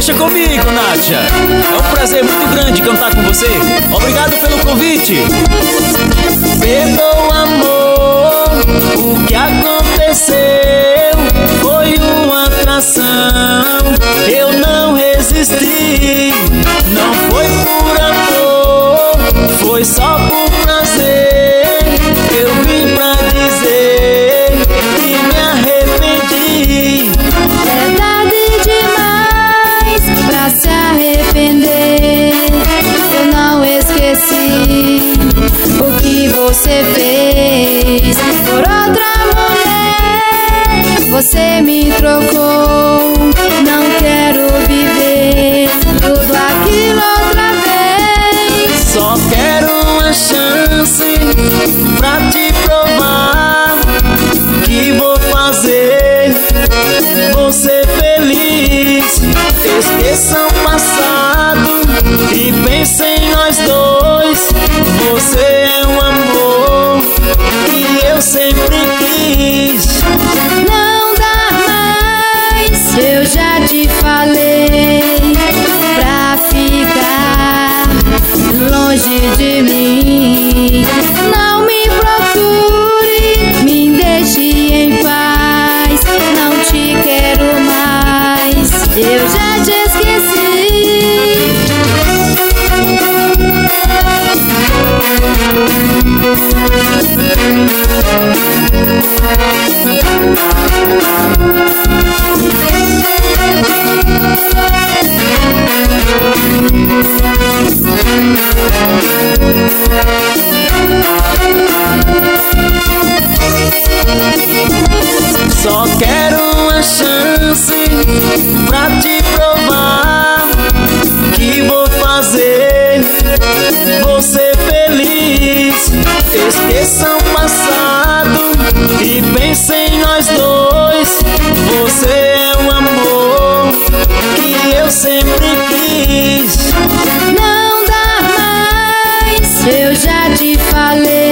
Deixa comigo, Nádia. É um prazer muito grande cantar com você. Obrigado pelo convite. Perdoa, amor, o que aconteceu foi uma atração. Eu não resisti, não foi por amor, foi só por prazer. Eu vim pra dizer que me arrependi. É tarde demais pra se arrepender. Eu não esqueci o que você fez por outra mulher. Você me trocou, não quero viver tudo aquilo outra vez. Só quero uma chance pra te provar que vou fazer você feliz. Esqueça o passado e pense em nós dois. Você é um amor que eu sempre quis. Não dá mais, eu já te falei pra ficar longe de mim. Não me procure, me deixe em paz. Não te quero mais, eu já te esqueci. Só quero uma chance pra te provar que vou fazer você feliz. Esqueça o passado e pense em nós dois. Você é um amor que eu sempre quis. Não dá mais, eu já te falei